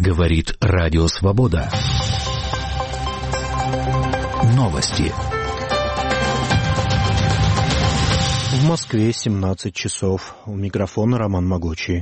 Говорит Радио Свобода. Новости. В Москве 17 часов. У микрофона Роман Могучий.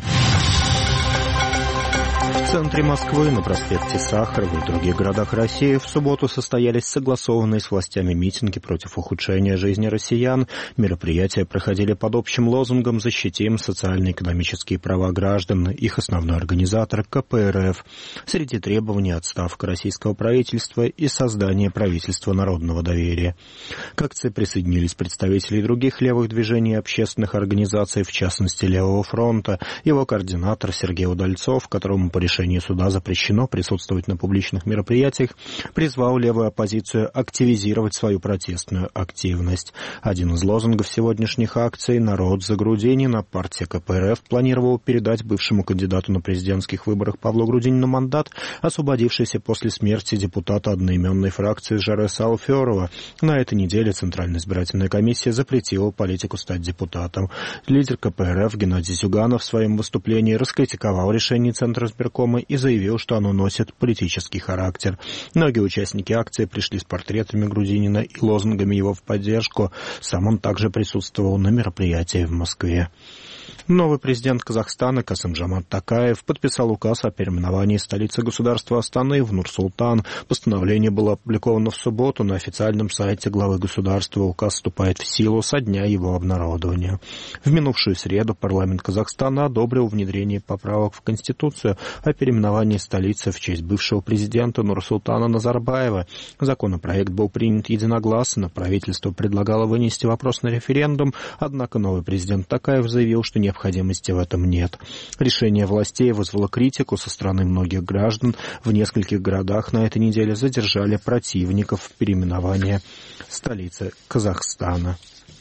В центре Москвы, на проспекте Сахарова и в других городах России в субботу состоялись согласованные с властями митинги против ухудшения жизни россиян. Мероприятия проходили под общим лозунгом «Защитим социально-экономические права граждан». Их основной организатор – КПРФ. Среди требований – отставка российского правительства и создание правительства народного доверия. К акции присоединились представители других левых движений и общественных организаций, в частности Левого фронта. Его координатор Сергей Удальцов, которому по решению суда запрещено присутствовать на публичных мероприятиях, призвал левую оппозицию активизировать свою протестную активность. Один из лозунгов сегодняшних акций «Народ за Грудинина». Партия КПРФ планировала передать бывшему кандидату на президентских выборах Павлу Грудинину мандат, освободившийся после смерти депутата одноименной фракции Жареса Алферова. На этой неделе Центральная избирательная комиссия запретила политику стать депутатом. Лидер КПРФ Геннадий Зюганов в своем выступлении раскритиковал решение Центра избиркома и заявил, что оно носит политический характер. Многие участники акции пришли с портретами Грудинина и лозунгами его в поддержку. Сам он также присутствовал на мероприятии в Москве. Новый президент Казахстана Касым-Жомарт Токаев подписал указ о переименовании столицы государства Астаны в Нур-Султан. Постановление было опубликовано в субботу на официальном сайте главы государства. Указ вступает в силу со дня его обнародования. В минувшую среду парламент Казахстана одобрил внедрение поправок в Конституцию о переименовании столицы в честь бывшего президента Нурсултана Назарбаева. Законопроект был принят единогласно. Правительство предлагало вынести вопрос на референдум, однако новый президент Токаев заявил, что необходимости в этом нет. Решение властей вызвало критику со стороны многих граждан. В нескольких городах на этой неделе задержали противников переименования столицы Казахстана.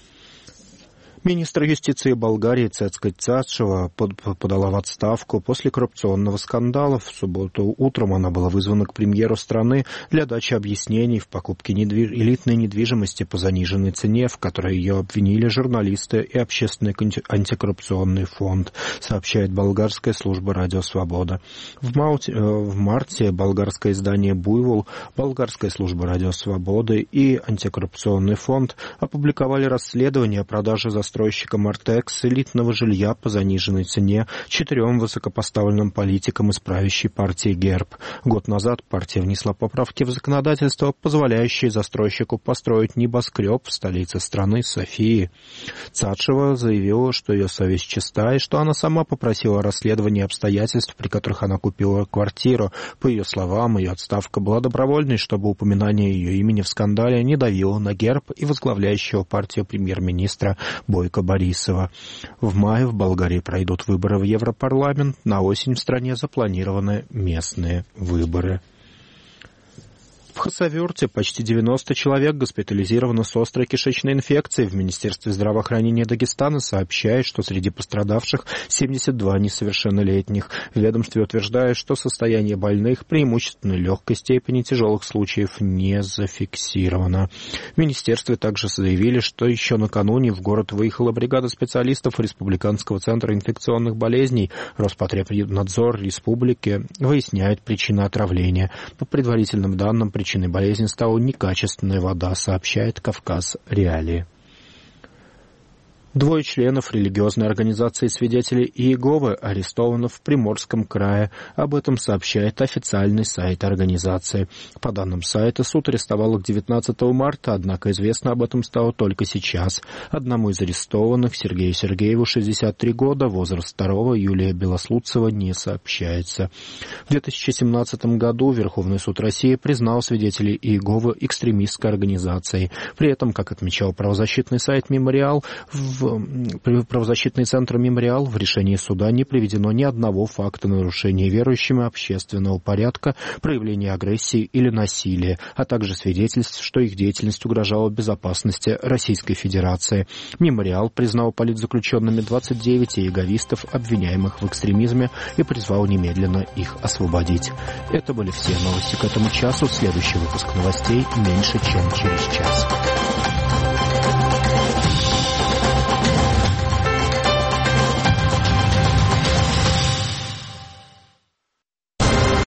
Министр юстиции Болгарии Цецка Цачева подала в отставку после коррупционного скандала. В субботу утром она была вызвана к премьеру страны для дачи объяснений в покупке элитной недвижимости по заниженной цене, в которой ее обвинили журналисты и Общественный антикоррупционный фонд, сообщает болгарская служба «Радио Свобода». В марте болгарское издание «Буйвол», болгарская служба «Радио Свободы» и антикоррупционный фонд опубликовали расследование о продаже застройщиком «Артекс» элитного жилья по заниженной цене 4 высокопоставленным политикам из правящей партии ГЕРБ. Год назад партия внесла поправки в законодательство, позволяющие застройщику построить небоскреб в столице страны Софии. Цачева заявила, что ее совесть чиста и что она сама попросила о расследовании обстоятельств, при которых она купила квартиру. По ее словам, ее отставка была добровольной, чтобы упоминание ее имени в скандале не давило на ГЕРБ и возглавляющего партию премьер-министра Бойко Борисова. В мае в Болгарии пройдут выборы в Европарламент, на осень в стране запланированы местные выборы. В Хасавюрте почти 90 человек госпитализировано с острой кишечной инфекцией. В Министерстве здравоохранения Дагестана сообщают, что среди пострадавших 72 несовершеннолетних. В ведомстве утверждают, что состояние больных преимущественно легкой степени, тяжелых случаев не зафиксировано. В Министерстве также заявили, что еще накануне в город выехала бригада специалистов Республиканского центра инфекционных болезней. Роспотребнадзор республики выясняет причины отравления. По предварительным данным, причиной болезни стала некачественная вода, сообщает «Кавказ Реалии». 2 членов религиозной организации «Свидетели Иеговы» арестованы в Приморском крае. Об этом сообщает официальный сайт организации. По данным сайта, суд арестовал их 19 марта, однако известно об этом стало только сейчас. Одному из арестованных, Сергею Сергееву, 63 года, возраст второго, Юлия Белослудцева, не сообщается. В 2017 году Верховный суд России признал «Свидетелей Иеговы» экстремистской организацией. При этом, как отмечал правозащитный сайт «Мемориал», правозащитный центр «Мемориал», в решении суда не приведено ни одного факта нарушения верующими общественного порядка, проявления агрессии или насилия, а также свидетельств, что их деятельность угрожала безопасности Российской Федерации. «Мемориал» признал политзаключенными 29 иеговистов, обвиняемых в экстремизме, и призвал немедленно их освободить. Это были все новости к этому часу. Следующий выпуск новостей меньше, чем через час.